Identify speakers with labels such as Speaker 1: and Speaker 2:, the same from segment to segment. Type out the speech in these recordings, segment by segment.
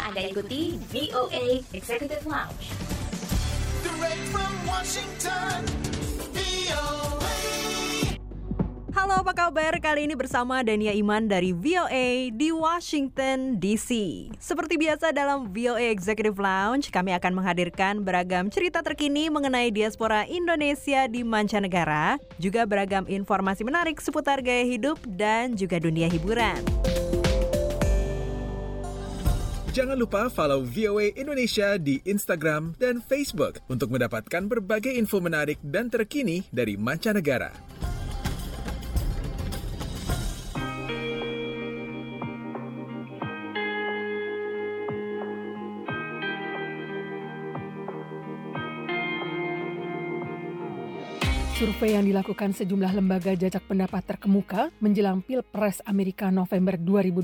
Speaker 1: Anda ikuti VOA Executive Lounge.
Speaker 2: Direct from Washington, VOA.
Speaker 3: Halo, apa kabar? Kali ini bersama Dania Iman dari VOA di Washington DC. Seperti biasa dalam VOA Executive Lounge, kami akan menghadirkan beragam cerita terkini mengenai diaspora Indonesia di mancanegara, juga beragam informasi menarik seputar gaya hidup dan juga dunia hiburan.
Speaker 4: Jangan lupa follow VOA Indonesia di Instagram dan Facebook untuk mendapatkan berbagai info menarik dan terkini dari mancanegara.
Speaker 5: Survei yang dilakukan sejumlah lembaga jajak pendapat terkemuka menjelang Pilpres Amerika November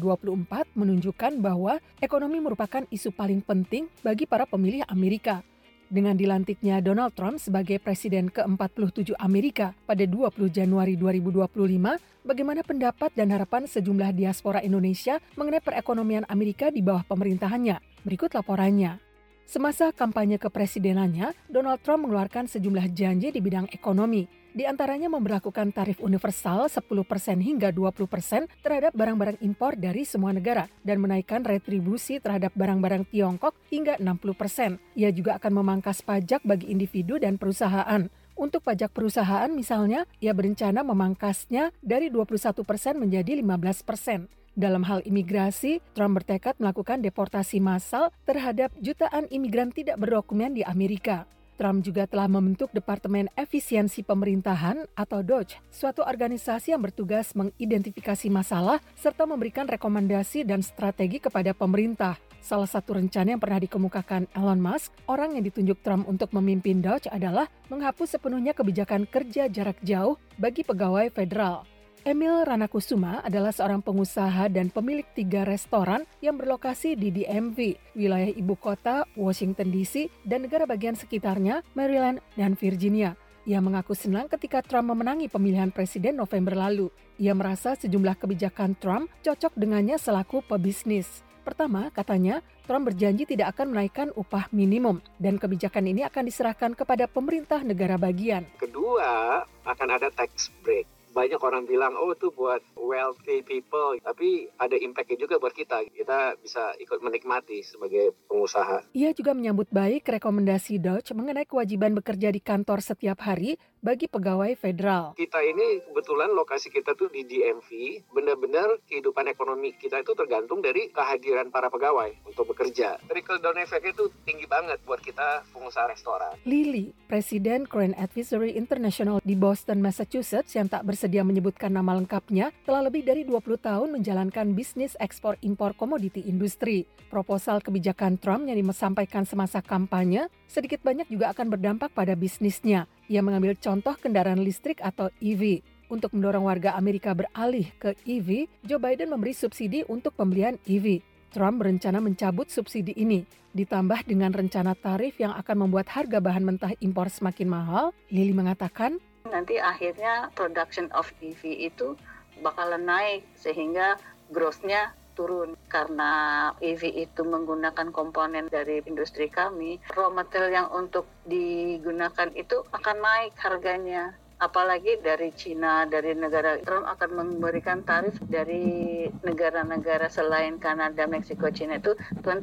Speaker 5: 2024 menunjukkan bahwa ekonomi merupakan isu paling penting bagi para pemilih Amerika. Dengan dilantiknya Donald Trump sebagai Presiden ke-47 Amerika pada 20 Januari 2025, bagaimana pendapat dan harapan sejumlah diaspora Indonesia mengenai perekonomian Amerika di bawah pemerintahannya? Berikut laporannya. Semasa kampanye kepresidenannya, Donald Trump mengeluarkan sejumlah janji di bidang ekonomi. Di antaranya memberlakukan tarif universal 10% hingga 20% terhadap barang-barang impor dari semua negara dan menaikkan retribusi terhadap barang-barang Tiongkok hingga 60%. Ia juga akan memangkas pajak bagi individu dan perusahaan. Untuk pajak perusahaan misalnya, ia berencana memangkasnya dari 21% menjadi 15%. Dalam hal imigrasi, Trump bertekad melakukan deportasi massal terhadap jutaan imigran tidak berdokumen di Amerika. Trump juga telah membentuk Departemen Efisiensi Pemerintahan atau DOGE, suatu organisasi yang bertugas mengidentifikasi masalah serta memberikan rekomendasi dan strategi kepada pemerintah. Salah satu rencana yang pernah dikemukakan Elon Musk, orang yang ditunjuk Trump untuk memimpin DOGE adalah menghapus sepenuhnya kebijakan kerja jarak jauh bagi pegawai federal. Emil Ranakusuma adalah seorang pengusaha dan pemilik 3 restoran yang berlokasi di DMV, wilayah ibu kota Washington DC, dan negara bagian sekitarnya, Maryland dan Virginia. Ia mengaku senang ketika Trump memenangi pemilihan presiden November lalu. Ia merasa sejumlah kebijakan Trump cocok dengannya selaku pebisnis. Pertama, katanya, Trump berjanji tidak akan menaikkan upah minimum dan kebijakan ini akan diserahkan kepada pemerintah negara bagian.
Speaker 6: Kedua, akan ada tax break. Banyak orang bilang, oh itu buat wealthy people, tapi ada impact-nya juga buat kita. Kita bisa ikut menikmati sebagai pengusaha.
Speaker 5: Ia juga menyambut baik rekomendasi DOGE mengenai kewajiban bekerja di kantor setiap hari bagi pegawai federal.
Speaker 6: Kita ini kebetulan lokasi kita tuh di DMV, benar-benar kehidupan ekonomi kita itu tergantung dari kehadiran para pegawai untuk bekerja. Trickle-down effect itu tinggi banget buat kita pengusaha restoran.
Speaker 5: Lily, Presiden Korean Advisory International di Boston, Massachusetts yang tak bersedia menyebutkan nama lengkapnya, telah lebih dari 20 tahun menjalankan bisnis ekspor-impor komoditi industri. Proposal kebijakan Trump yang disampaikan semasa kampanye, sedikit banyak juga akan berdampak pada bisnisnya. Ia mengambil contoh kendaraan listrik atau EV. Untuk mendorong warga Amerika beralih ke EV, Joe Biden memberi subsidi untuk pembelian EV. Trump berencana mencabut subsidi ini. Ditambah dengan rencana tarif yang akan membuat harga bahan mentah impor semakin mahal, Lily mengatakan,
Speaker 7: nanti akhirnya production of EV itu bakalan naik sehingga growth-nya turun karena EV itu menggunakan komponen dari industri kami. Raw material yang untuk digunakan itu akan naik harganya. Apalagi dari Cina, dari negara, Trump akan memberikan tarif dari negara-negara selain Kanada, Meksiko, Cina itu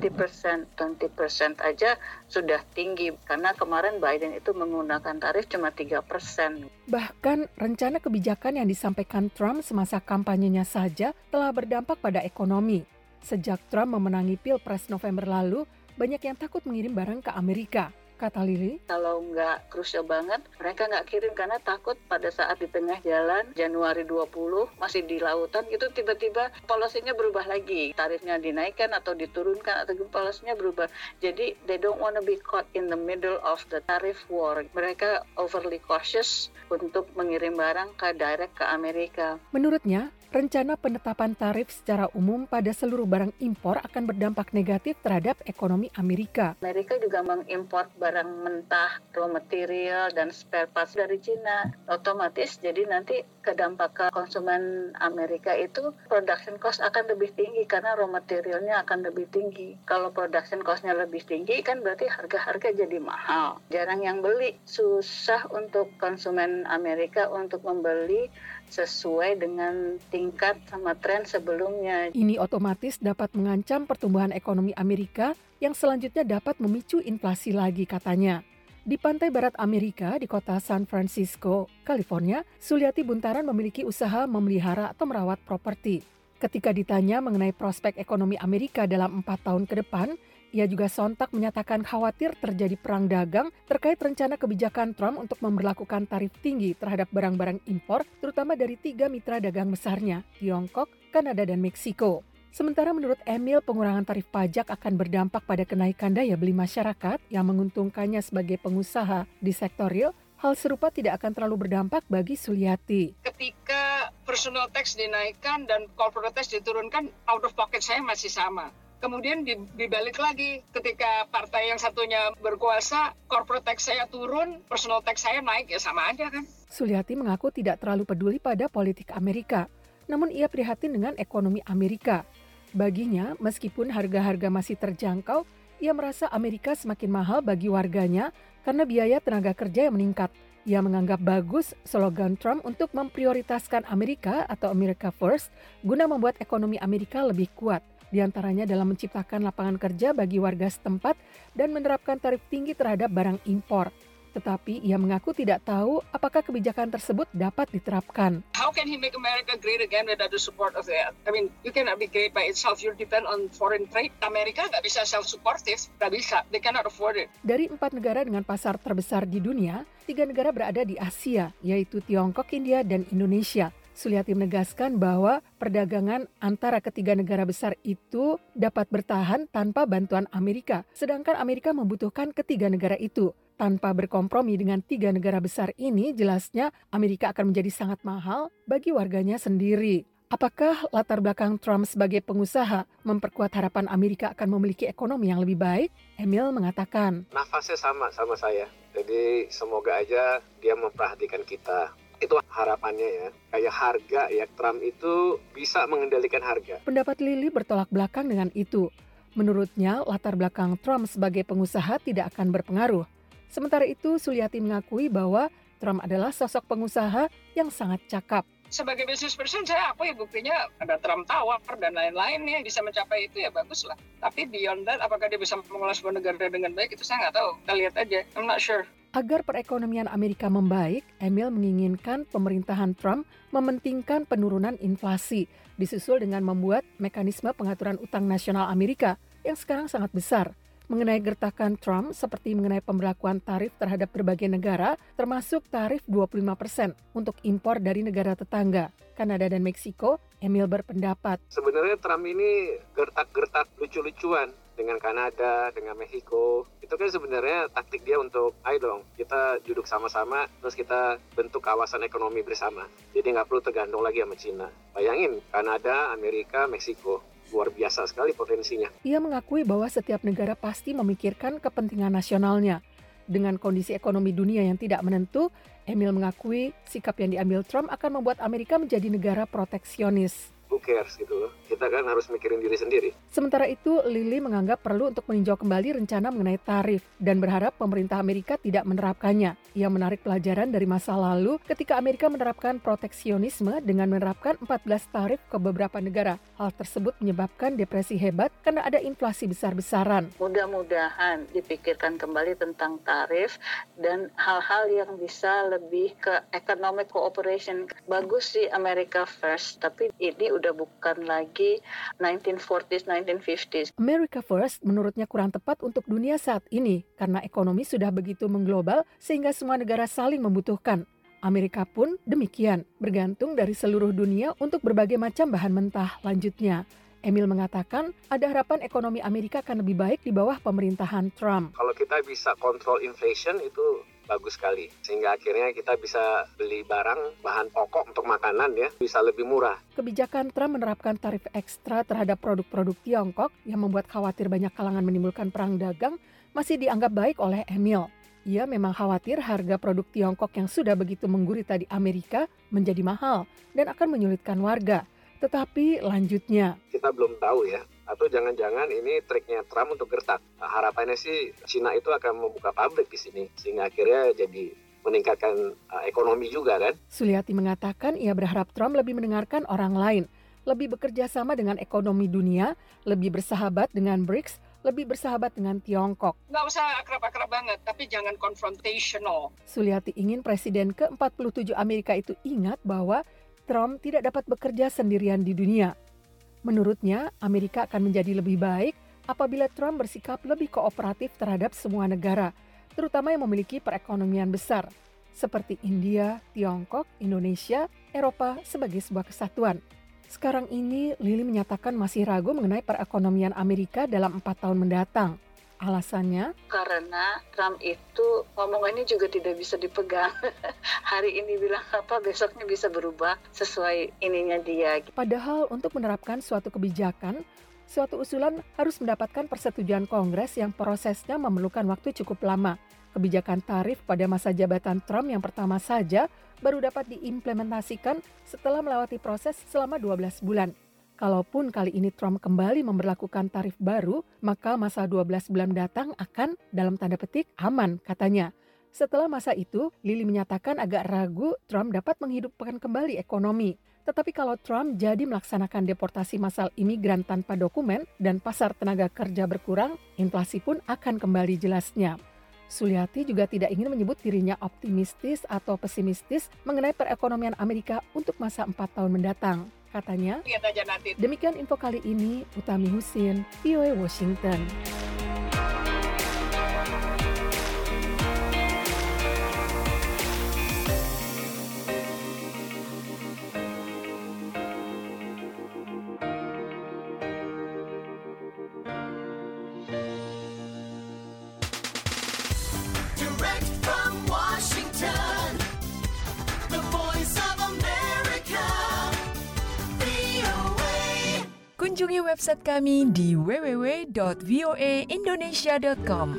Speaker 7: 20%. 20% aja sudah tinggi karena kemarin Biden itu menggunakan tarif cuma 3%.
Speaker 5: Bahkan rencana kebijakan yang disampaikan Trump semasa kampanyenya saja telah berdampak pada ekonomi. Sejak Trump memenangi Pilpres November lalu, banyak yang takut mengirim barang ke Amerika. Kata Lily,
Speaker 7: kalau nggak krusial banget, mereka nggak kirim karena takut pada saat di tengah jalan, Januari 20, masih di lautan, itu tiba-tiba polisinya berubah lagi. Tarifnya dinaikkan atau diturunkan atau polisinya berubah. Jadi, they don't want to be caught in the middle of the tariff war. Mereka overly cautious untuk mengirim barang direct ke Amerika.
Speaker 5: Menurutnya, rencana penetapan tarif secara umum pada seluruh barang impor akan berdampak negatif terhadap ekonomi Amerika.
Speaker 7: Amerika juga mengimpor barang mentah, raw material, dan spare parts dari Cina. Otomatis jadi nanti kedampak ke konsumen Amerika itu production cost akan lebih tinggi karena raw materialnya akan lebih tinggi. Kalau production cost-nya lebih tinggi kan berarti harga-harga jadi mahal. Jarang yang beli, susah untuk konsumen Amerika untuk membeli sesuai dengan tingkat sama tren sebelumnya.
Speaker 5: Ini otomatis dapat mengancam pertumbuhan ekonomi Amerika yang selanjutnya dapat memicu inflasi lagi katanya. Di pantai barat Amerika, di kota San Francisco, California, Suliati Buntaran memiliki usaha memelihara atau merawat properti. Ketika ditanya mengenai prospek ekonomi Amerika dalam 4 tahun ke depan, ia juga sontak menyatakan khawatir terjadi perang dagang terkait rencana kebijakan Trump untuk memberlakukan tarif tinggi terhadap barang-barang impor, terutama dari 3 mitra dagang besarnya, Tiongkok, Kanada, dan Meksiko. Sementara menurut Emil, pengurangan tarif pajak akan berdampak pada kenaikan daya beli masyarakat yang menguntungkannya sebagai pengusaha di sektor real. Hal serupa tidak akan terlalu berdampak bagi Suliati.
Speaker 8: Ketika personal tax dinaikkan dan corporate tax diturunkan, out of pocket saya masih sama. Kemudian dibalik lagi, ketika partai yang satunya berkuasa, corporate tax saya turun, personal tax saya naik, ya sama aja kan.
Speaker 5: Suliati mengaku tidak terlalu peduli pada politik Amerika, namun ia prihatin dengan ekonomi Amerika. Baginya, meskipun harga-harga masih terjangkau, ia merasa Amerika semakin mahal bagi warganya karena biaya tenaga kerja yang meningkat. Ia menganggap bagus slogan Trump untuk memprioritaskan Amerika atau America First guna membuat ekonomi Amerika lebih kuat. Di antaranya dalam menciptakan lapangan kerja bagi warga setempat dan menerapkan tarif tinggi terhadap barang impor. Tetapi ia mengaku tidak tahu apakah kebijakan tersebut dapat diterapkan.
Speaker 8: How can he make America great again without the support of that? I mean, you cannot be great by itself. You depend on foreign trade. Amerika nggak bisa self-supportive, nggak bisa. They cannot afford it.
Speaker 5: Dari 4 negara dengan pasar terbesar di dunia, 3 negara berada di Asia, yaitu Tiongkok, India, dan Indonesia. Suliati menegaskan bahwa perdagangan antara ketiga negara besar itu dapat bertahan tanpa bantuan Amerika, sedangkan Amerika membutuhkan ketiga negara itu. Tanpa berkompromi dengan 3 negara besar ini, jelasnya Amerika akan menjadi sangat mahal bagi warganya sendiri. Apakah latar belakang Trump sebagai pengusaha memperkuat harapan Amerika akan memiliki ekonomi yang lebih baik? Emil mengatakan,
Speaker 6: Nafasnya sama saya. Jadi semoga aja dia memperhatikan kita. Itu harapannya ya. Kayak harga ya, Trump itu bisa mengendalikan harga.
Speaker 5: Pendapat Lili bertolak belakang dengan itu. Menurutnya, latar belakang Trump sebagai pengusaha tidak akan berpengaruh. Sementara itu, Suliati mengakui bahwa Trump adalah sosok pengusaha yang sangat cakap.
Speaker 8: Sebagai business person, saya akui buktinya ada Trump Tower dan lain-lain ya, bisa mencapai itu ya bagus lah. Tapi beyond that, apakah dia bisa mengelola sebuah negara dengan baik, itu saya nggak tahu. Kita lihat aja, I'm not sure.
Speaker 5: Agar perekonomian Amerika membaik, Emil menginginkan pemerintahan Trump mementingkan penurunan inflasi, disusul dengan membuat mekanisme pengaturan utang nasional Amerika yang sekarang sangat besar. Mengenai gertakan Trump seperti mengenai pemberlakuan tarif terhadap berbagai negara, termasuk tarif 25% untuk impor dari negara tetangga, Kanada dan Meksiko, Emil berpendapat.
Speaker 6: Sebenarnya Trump ini gertak-gertak lucu-lucuan dengan Kanada, dengan Meksiko. Itu kan sebenarnya taktik dia untuk, ayo dong, kita duduk sama-sama, terus kita bentuk kawasan ekonomi bersama. Jadi nggak perlu tergantung lagi sama Cina. Bayangin, Kanada, Amerika, Meksiko. Luar biasa sekali potensinya.
Speaker 5: Ia mengakui bahwa setiap negara pasti memikirkan kepentingan nasionalnya. Dengan kondisi ekonomi dunia yang tidak menentu, Emil mengakui sikap yang diambil Trump akan membuat Amerika menjadi negara proteksionis.
Speaker 6: Who cares gitu loh. Kita kan harus mikirin diri sendiri.
Speaker 5: Sementara itu, Lili menganggap perlu untuk meninjau kembali rencana mengenai tarif dan berharap pemerintah Amerika tidak menerapkannya. Ia menarik pelajaran dari masa lalu ketika Amerika menerapkan proteksionisme dengan menerapkan 14 tarif ke beberapa negara. Hal tersebut menyebabkan depresi hebat karena ada inflasi besar-besaran.
Speaker 7: Mudah-mudahan dipikirkan kembali tentang tarif dan hal-hal yang bisa lebih ke economic cooperation. Bagus sih America First, tapi ini udah bukan lagi 1940s, 1950s.
Speaker 5: America First menurutnya kurang tepat untuk dunia saat ini karena ekonomi sudah begitu mengglobal sehingga semua negara saling membutuhkan. Amerika pun demikian, bergantung dari seluruh dunia untuk berbagai macam bahan mentah. Lanjutnya, Emil mengatakan ada harapan ekonomi Amerika akan lebih baik di bawah pemerintahan Trump.
Speaker 6: Kalau kita bisa kontrol inflation itu bagus sekali. Sehingga akhirnya kita bisa beli barang, bahan pokok untuk makanan ya, bisa lebih murah.
Speaker 5: Kebijakan Trump menerapkan tarif ekstra terhadap produk-produk Tiongkok yang membuat khawatir banyak kalangan menimbulkan perang dagang masih dianggap baik oleh Emil. Ia memang khawatir harga produk Tiongkok yang sudah begitu menggurita di Amerika menjadi mahal dan akan menyulitkan warga. Tetapi lanjutnya,
Speaker 6: Kita belum tahu ya, atau jangan-jangan ini triknya Trump untuk gertak. Harapannya sih Cina itu akan membuka pabrik di sini, sehingga akhirnya jadi meningkatkan ekonomi juga kan.
Speaker 5: Suliati mengatakan ia berharap Trump lebih mendengarkan orang lain, lebih bekerja sama dengan ekonomi dunia, lebih bersahabat dengan BRICS, lebih bersahabat dengan Tiongkok.
Speaker 8: Nggak usah akrab-akrab banget, tapi jangan confrontational.
Speaker 5: Suliati ingin Presiden ke-47 Amerika itu ingat bahwa Trump tidak dapat bekerja sendirian di dunia. Menurutnya, Amerika akan menjadi lebih baik apabila Trump bersikap lebih kooperatif terhadap semua negara, terutama yang memiliki perekonomian besar, seperti India, Tiongkok, Indonesia, Eropa sebagai sebuah kesatuan. Sekarang ini, Lily menyatakan masih ragu mengenai perekonomian Amerika dalam 4 tahun mendatang. Alasannya?
Speaker 7: Karena Trump itu ngomongannya juga tidak bisa dipegang. Hari ini bilang apa, besoknya bisa berubah sesuai ininya dia.
Speaker 5: Padahal untuk menerapkan suatu kebijakan, suatu usulan harus mendapatkan persetujuan Kongres yang prosesnya memerlukan waktu cukup lama. Kebijakan tarif pada masa jabatan Trump yang pertama saja baru dapat diimplementasikan setelah melewati proses selama 12 bulan. Kalaupun kali ini Trump kembali memberlakukan tarif baru, maka masa 12 bulan datang akan, dalam tanda petik, aman, katanya. Setelah masa itu, Lily menyatakan agak ragu Trump dapat menghidupkan kembali ekonomi. Tetapi kalau Trump jadi melaksanakan deportasi massal imigran tanpa dokumen dan pasar tenaga kerja berkurang, inflasi pun akan kembali jelasnya. Suliati juga tidak ingin menyebut dirinya optimistis atau pesimistis mengenai perekonomian Amerika untuk masa 4 tahun mendatang. Katanya,
Speaker 8: Lihat aja nanti.
Speaker 5: demikian info kali ini, Utami Husin, VOA Washington.
Speaker 2: Direct from Washington, the voice of America, VOA.
Speaker 9: Kunjungi website kami di www.voaindonesia.com.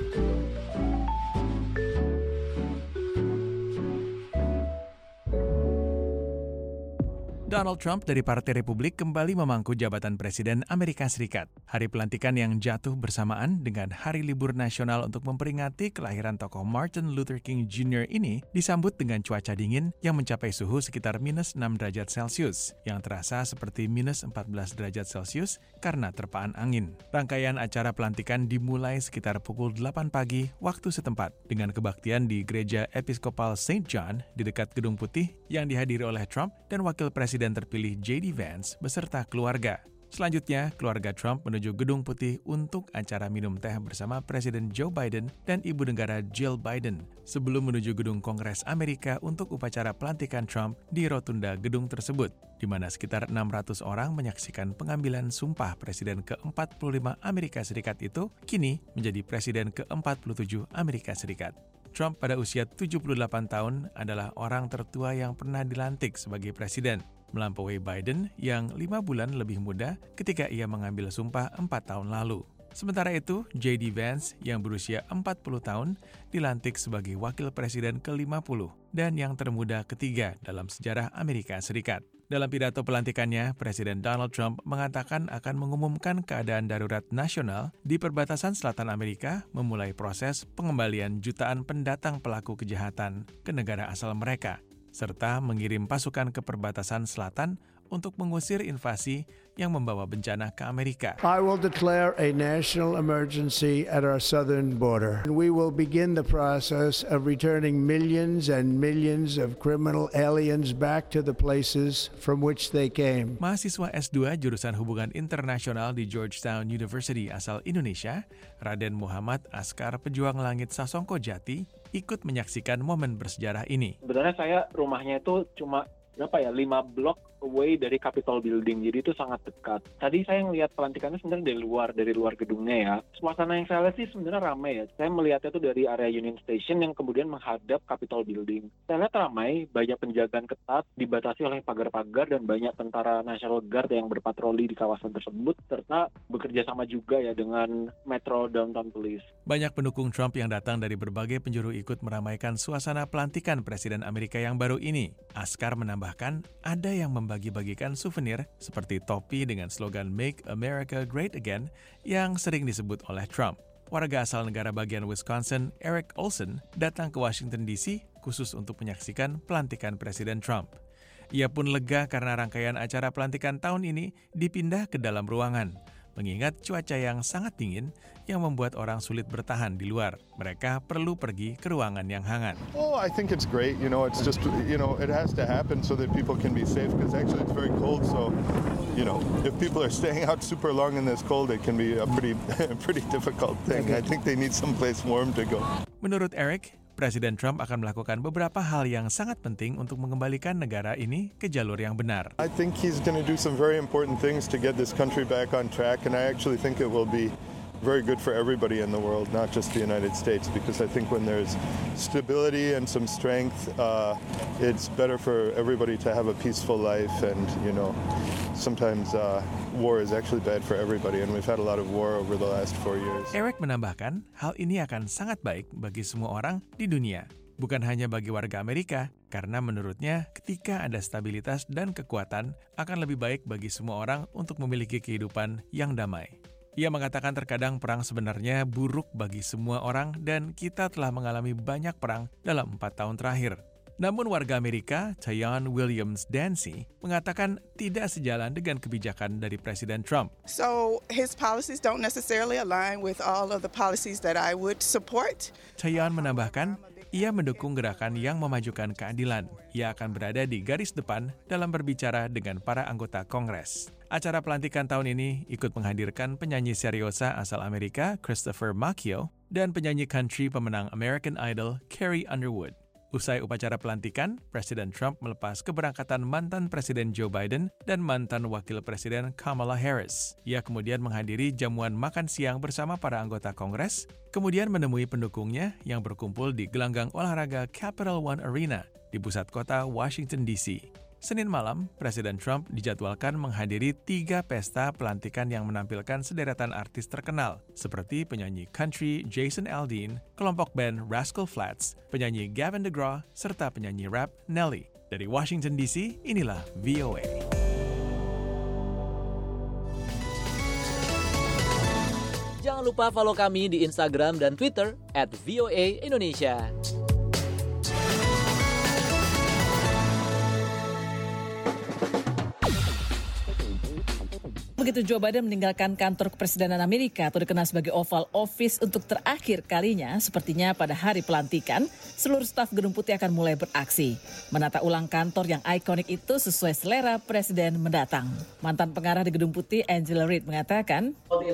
Speaker 4: Donald Trump dari Partai Republik kembali memangku jabatan Presiden Amerika Serikat. Hari pelantikan yang jatuh bersamaan dengan Hari Libur Nasional untuk memperingati kelahiran tokoh Martin Luther King Jr. ini disambut dengan cuaca dingin yang mencapai suhu sekitar minus 6 derajat Celcius, yang terasa seperti minus 14 derajat Celcius karena terpaan angin. Rangkaian acara pelantikan dimulai sekitar pukul 8 pagi waktu setempat dengan kebaktian di Gereja Episkopal St. John di dekat Gedung Putih yang dihadiri oleh Trump dan Wakil Presiden terpilih J.D. Vance beserta keluarga. Selanjutnya, keluarga Trump menuju Gedung Putih untuk acara minum teh bersama Presiden Joe Biden dan Ibu Negara Jill Biden sebelum menuju Gedung Kongres Amerika untuk upacara pelantikan Trump di rotunda gedung tersebut, di mana sekitar 600 orang menyaksikan pengambilan sumpah Presiden ke-45 Amerika Serikat itu kini menjadi Presiden ke-47 Amerika Serikat. Trump pada usia 78 tahun adalah orang tertua yang pernah dilantik sebagai presiden, melampaui Biden yang 5 bulan lebih muda ketika ia mengambil sumpah 4 tahun lalu. Sementara itu, J.D. Vance yang berusia 40 tahun dilantik sebagai wakil presiden ke-50 dan yang termuda ketiga dalam sejarah Amerika Serikat. Dalam pidato pelantikannya, Presiden Donald Trump mengatakan akan mengumumkan keadaan darurat nasional di perbatasan selatan Amerika, memulai proses pengembalian jutaan pendatang pelaku kejahatan ke negara asal mereka, serta mengirim pasukan ke perbatasan selatan untuk mengusir invasi yang membawa bencana ke Amerika.
Speaker 10: I will declare a national emergency at our southern border. We will begin the process of returning millions and millions of criminal aliens back to the places from which they came.
Speaker 4: Mahasiswa S2 jurusan Hubungan Internasional di Georgetown University asal Indonesia, Raden Muhammad Askar Pejuang Langit Sasongko Jati, ikut menyaksikan momen bersejarah ini.
Speaker 11: Sebenarnya saya rumahnya itu cuma 5 blok away dari Capitol Building, jadi itu sangat dekat. Tadi saya ngelihat pelantikannya sebenarnya dari luar gedungnya ya. Suasana yang saya lihat sih sebenarnya ramai ya. Saya melihatnya itu dari area Union Station yang kemudian menghadap Capitol Building. Saya lihat ramai, banyak penjagaan ketat, dibatasi oleh pagar-pagar dan banyak tentara National Guard yang berpatroli di kawasan tersebut, serta bekerja sama juga ya dengan Metro Downtown Police.
Speaker 4: Banyak pendukung Trump yang datang dari berbagai penjuru ikut meramaikan suasana pelantikan Presiden Amerika yang baru ini. Askar menambahkan, ada yang membagi-bagikan souvenir seperti topi dengan slogan Make America Great Again yang sering disebut oleh Trump. Warga asal negara bagian Wisconsin, Eric Olson, datang ke Washington DC khusus untuk menyaksikan pelantikan Presiden Trump. Ia pun lega karena rangkaian acara pelantikan tahun ini dipindah ke dalam ruangan, mengingat cuaca yang sangat dingin yang membuat orang sulit bertahan di luar. Mereka perlu pergi ke ruangan yang hangat.
Speaker 12: Oh, I think it's great. It's just, it has to happen so that people can be safe because actually it's very cold. So, if people are staying out super long in this cold, it can be a pretty difficult thing. I think they need someplace warm to go.
Speaker 4: Menurut Eric, Presiden Trump akan melakukan beberapa hal yang sangat penting untuk mengembalikan negara ini ke jalur yang benar.
Speaker 12: I think he's going to do some very important things to get this country back on track, and I actually think it will be very good for everybody in the world, not just the United States, because I think when there's stability and some strength, it's better for everybody to have a peaceful life, and sometimes war is actually bad for everybody, and we've had a lot of war over the last 4 years.
Speaker 4: Eric menambahkan, hal ini akan sangat baik bagi semua orang di dunia, bukan hanya bagi warga Amerika, karena menurutnya ketika ada stabilitas dan kekuatan, akan lebih baik bagi semua orang untuk memiliki kehidupan yang damai. Ia mengatakan terkadang perang sebenarnya buruk bagi semua orang dan kita telah mengalami banyak perang dalam 4 tahun terakhir. Namun warga Amerika, Tayon Williams Dancy, mengatakan tidak sejalan dengan kebijakan dari Presiden Trump.
Speaker 13: So his policies don't necessarily align with all of the policies that I would support.
Speaker 4: Tayon menambahkan, ia mendukung gerakan yang memajukan keadilan. Ia akan berada di garis depan dalam berbicara dengan para anggota Kongres. Acara pelantikan tahun ini ikut menghadirkan penyanyi seriosa asal Amerika, Christopher Macchio, dan penyanyi country pemenang American Idol, Carrie Underwood. Usai upacara pelantikan, Presiden Trump melepas keberangkatan mantan Presiden Joe Biden dan mantan Wakil Presiden Kamala Harris. Ia kemudian menghadiri jamuan makan siang bersama para anggota Kongres, kemudian menemui pendukungnya yang berkumpul di gelanggang olahraga Capital One Arena di pusat kota Washington, D.C. Senin malam, Presiden Trump dijadwalkan menghadiri 3 pesta pelantikan yang menampilkan sederetan artis terkenal, seperti penyanyi country Jason Aldean, kelompok band Rascal Flatts, penyanyi Gavin DeGraw, serta penyanyi rap Nelly. Dari Washington DC, inilah VOA.
Speaker 14: Jangan lupa follow kami di Instagram dan Twitter @VOA_Indonesia.
Speaker 15: Begitu Joe Biden meninggalkan kantor kepresidenan Amerika atau dikenal sebagai Oval Office untuk terakhir kalinya, sepertinya pada hari pelantikan, seluruh staf Gedung Putih akan mulai beraksi. Menata ulang kantor yang ikonik itu sesuai selera presiden mendatang. Mantan pengarah di Gedung Putih, Angela Reid, mengatakan,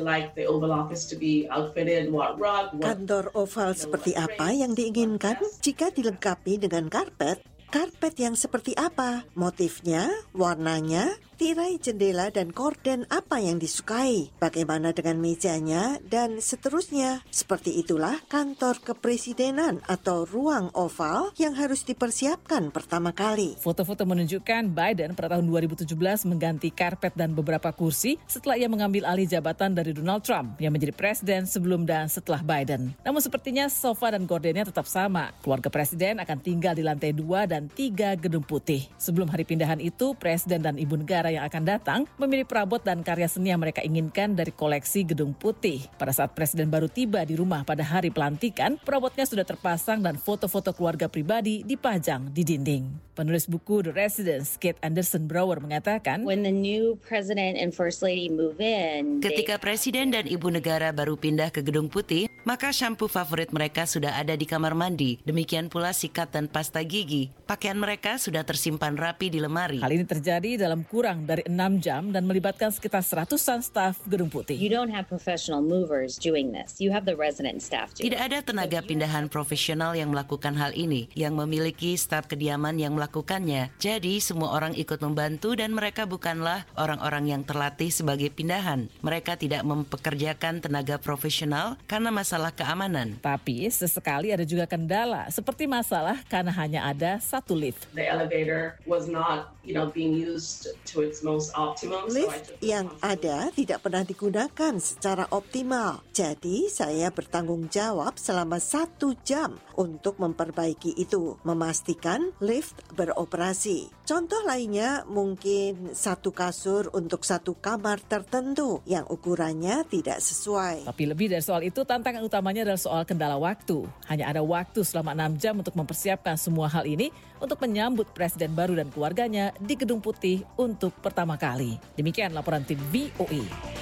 Speaker 16: kantor oval seperti apa yang diinginkan jika dilengkapi dengan karpet? Karpet yang seperti apa? Motifnya, warnanya, tirai jendela dan korden apa yang disukai? Bagaimana dengan mejanya dan seterusnya? Seperti itulah kantor kepresidenan atau ruang oval yang harus dipersiapkan pertama kali.
Speaker 15: Foto-foto menunjukkan Biden pada tahun 2017 mengganti karpet dan beberapa kursi setelah ia mengambil alih jabatan dari Donald Trump yang menjadi presiden sebelum dan setelah Biden. Namun sepertinya sofa dan gordennya tetap sama. Keluarga presiden akan tinggal di lantai 2 dan 3 Gedung Putih. Sebelum hari pindahan itu, presiden dan ibu negara yang akan datang memilih perabot dan karya seni yang mereka inginkan dari koleksi Gedung Putih. Pada saat presiden baru tiba di rumah pada hari pelantikan, perabotnya sudah terpasang dan foto-foto keluarga pribadi dipajang di dinding. Penulis buku The Residence, Kate Anderson Brower, mengatakan,
Speaker 17: When the new president and first lady move in,
Speaker 18: ketika presiden dan ibu negara baru pindah ke Gedung Putih,
Speaker 17: maka shampoo favorit mereka sudah ada di kamar mandi. Demikian pula sikat dan pasta gigi. Pakaian mereka sudah tersimpan rapi di lemari.
Speaker 15: Hal ini terjadi dalam kurang dari 6 jam dan melibatkan sekitar 100-an staf Gedung Putih.
Speaker 18: You don't have professional movers doing this. You have the resident staff doing it.
Speaker 17: Tidak ada tenaga pindahan profesional yang melakukan hal ini, yang memiliki staf kediaman yang melakukannya. Jadi semua orang ikut membantu dan mereka bukanlah orang-orang yang terlatih sebagai pindahan. Mereka tidak mempekerjakan tenaga profesional karena masalah keamanan.
Speaker 15: Tapi sesekali ada juga kendala, seperti masalah karena hanya ada satu lift.
Speaker 19: The elevator was not, being used to its most optimum.
Speaker 16: Lift yang ada tidak pernah digunakan secara optimal. Jadi saya bertanggung jawab selama 1 jam untuk memperbaiki itu, memastikan lift beroperasi. Contoh lainnya mungkin satu kasur untuk satu kamar tertentu yang ukurannya tidak sesuai.
Speaker 15: Tapi lebih dari soal itu, tantangan utamanya adalah soal kendala waktu. Hanya ada waktu selama 6 jam untuk mempersiapkan semua hal ini untuk menyambut Presiden baru dan keluarganya di Gedung Putih untuk pertama kali. Demikian laporan tim VOA.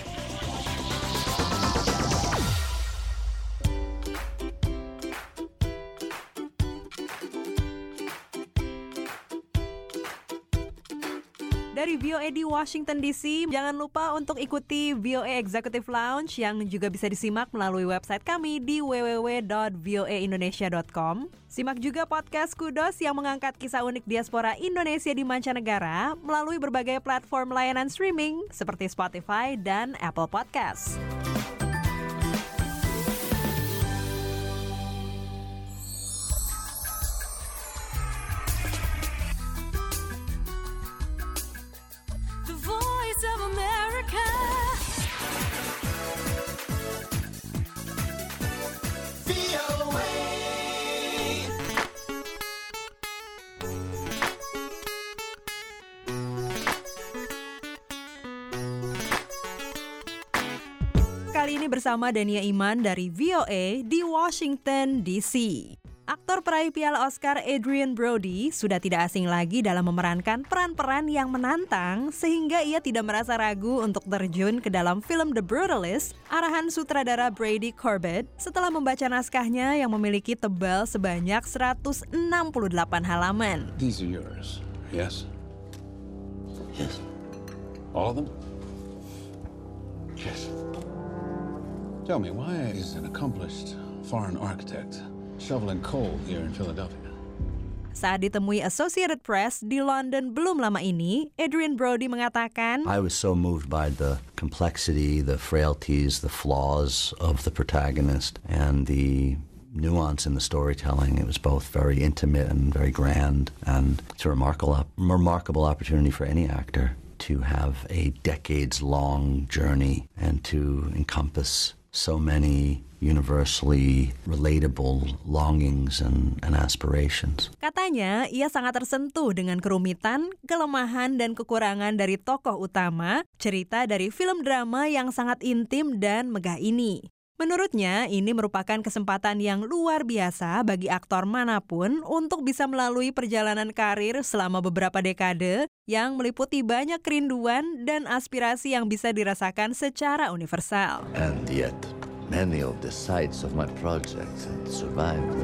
Speaker 3: Dari VOA di Washington DC, jangan lupa untuk ikuti VOA Executive Lounge yang juga bisa disimak melalui website kami di www.voaindonesia.com. Simak juga podcast Kudos yang mengangkat kisah unik diaspora Indonesia di mancanegara melalui berbagai platform layanan streaming seperti Spotify dan Apple Podcasts. Kali ini bersama Dania Iman dari VOA di Washington DC. Aktor peraih Piala Oscar Adrien Brody sudah tidak asing lagi dalam memerankan peran-peran yang menantang sehingga ia tidak merasa ragu untuk terjun ke dalam film The Brutalist, arahan sutradara Brady Corbett, setelah membaca naskahnya yang memiliki tebal sebanyak 168 halaman.
Speaker 20: These are yours, yes? Yes. All of them? Yes. Tell me, why is an accomplished foreign architect shoveling coal here in Philadelphia?
Speaker 3: Saat ditemui Associated Press di London belum lama ini, Adrien Brody mengatakan,
Speaker 21: I was so moved by the complexity, the frailties, the flaws of the protagonist, and the nuance in the storytelling. It was both very intimate and very grand, and it's a remarkable opportunity for any actor to have a decades-long journey and to encompass so many universally relatable longings and aspirations.
Speaker 3: Katanya, ia sangat tersentuh dengan kerumitan, kelemahan, dan kekurangan dari tokoh utama, cerita dari film drama yang sangat intim dan megah ini. Menurutnya, ini merupakan kesempatan yang luar biasa bagi aktor manapun untuk bisa melalui perjalanan karir selama beberapa dekade yang meliputi banyak kerinduan dan aspirasi yang bisa dirasakan secara universal.
Speaker 22: And yet, many of the sites of my projects had survived.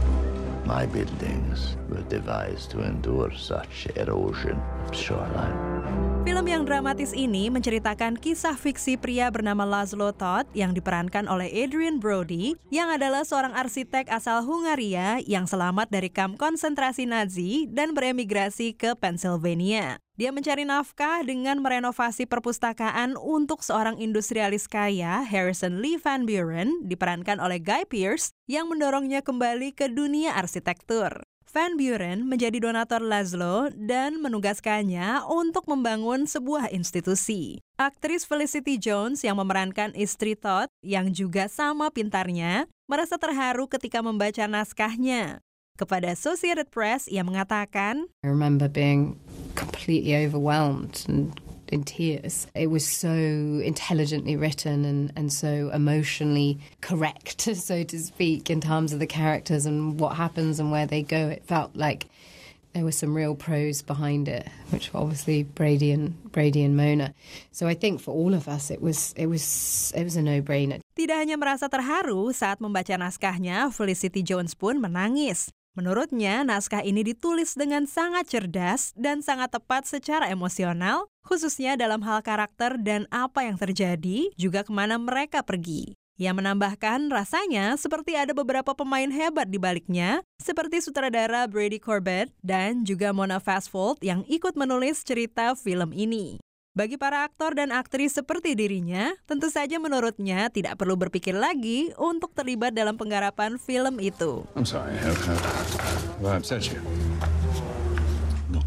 Speaker 22: My buildings were devised to endure such erosion of shoreline.
Speaker 3: Film yang dramatis ini menceritakan kisah fiksi pria bernama Laszlo Toth yang diperankan oleh Adrien Brody yang adalah seorang arsitek asal Hungaria yang selamat dari kamp konsentrasi Nazi dan beremigrasi ke Pennsylvania. Dia mencari nafkah dengan merenovasi perpustakaan untuk seorang industrialis kaya, Harrison Lee Van Buren, diperankan oleh Guy Pearce, yang mendorongnya kembali ke dunia arsitektur. Van Buren menjadi donatur Laszlo dan menugaskannya untuk membangun sebuah institusi. Aktris Felicity Jones yang memerankan istri Todd, yang juga sama pintarnya, merasa terharu ketika membaca naskahnya. Kepada Associated Press, ia mengatakan,
Speaker 23: I remember being completely overwhelmed and in tears. It was so intelligently written and so emotionally correct, so to speak, in terms of the characters and what happens and where they go. It felt like there was some real prose behind it, which were obviously Brady and Mona. So I think for all of us, it was a no-brainer.
Speaker 3: Tidak hanya merasa terharu saat membaca naskahnya, Felicity Jones pun menangis. Menurutnya, naskah ini ditulis dengan sangat cerdas dan sangat tepat secara emosional, khususnya dalam hal karakter dan apa yang terjadi, juga kemana mereka pergi. Ia menambahkan rasanya seperti ada beberapa pemain hebat di baliknya, seperti sutradara Brady Corbett dan juga Mona Fastvold yang ikut menulis cerita film ini. Bagi para aktor dan aktris seperti dirinya, tentu saja menurutnya tidak perlu berpikir lagi untuk terlibat dalam penggarapan film itu.
Speaker 20: I'm sorry, have I upset you?
Speaker 22: Not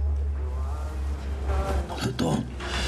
Speaker 22: at all.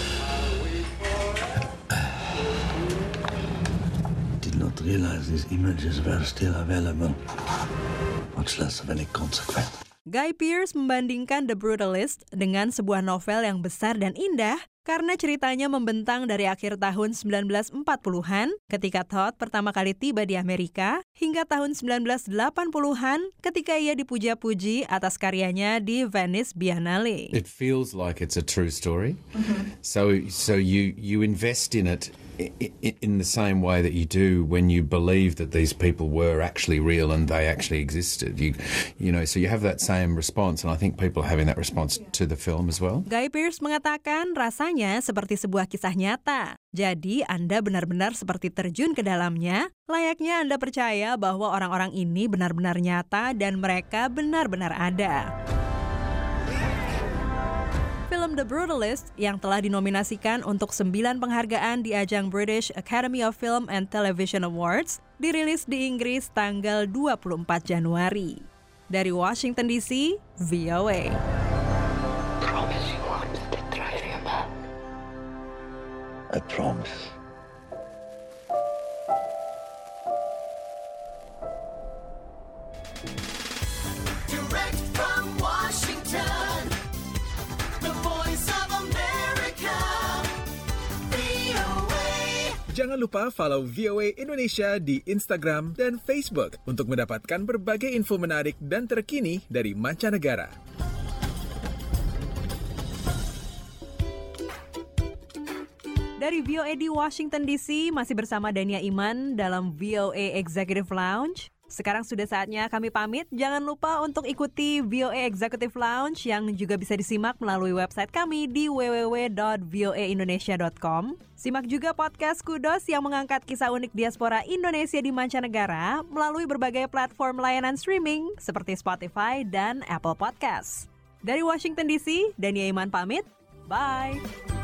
Speaker 22: Did not realize these images were still available, much less of any consequence.
Speaker 3: Guy Pearce membandingkan The Brutalist dengan sebuah novel yang besar dan indah karena ceritanya membentang dari akhir tahun 1940-an ketika Todd pertama kali tiba di Amerika hingga tahun 1980-an ketika ia dipuja-puji atas karyanya di Venice Biennale.
Speaker 1: It feels like it's a true story. So you invest in it in the same way that you do when you believe that these people were actually real and they actually existed. So you have that same response, and I think people are having that response to the film as well.
Speaker 3: Guy Pearce mengatakan rasanya seperti sebuah kisah nyata. Jadi Anda benar-benar seperti terjun ke dalamnya, layaknya Anda percaya bahwa orang-orang ini benar-benar nyata dan mereka benar-benar ada. Film The Brutalist yang telah dinominasikan untuk 9 penghargaan di ajang British Academy of Film and Television Awards dirilis di Inggris tanggal 24 Januari. Dari Washington DC, VOA.
Speaker 22: Promise you won't betray him. I promise.
Speaker 2: Direct from Washington, the voice of America, VOA.
Speaker 4: Jangan lupa follow VOA Indonesia di Instagram dan Facebook untuk mendapatkan berbagai info menarik dan terkini dari mancanegara.
Speaker 3: Dari VOA di Washington DC, masih bersama Dania Iman dalam VOA Executive Lounge. Sekarang sudah saatnya kami pamit. Jangan lupa untuk ikuti VOA Executive Lounge yang juga bisa disimak melalui website kami di www.voaindonesia.com. Simak juga podcast Kudos yang mengangkat kisah unik diaspora Indonesia di mancanegara melalui berbagai platform layanan streaming seperti Spotify dan Apple Podcasts. Dari Washington DC, Dania Iman pamit. Bye!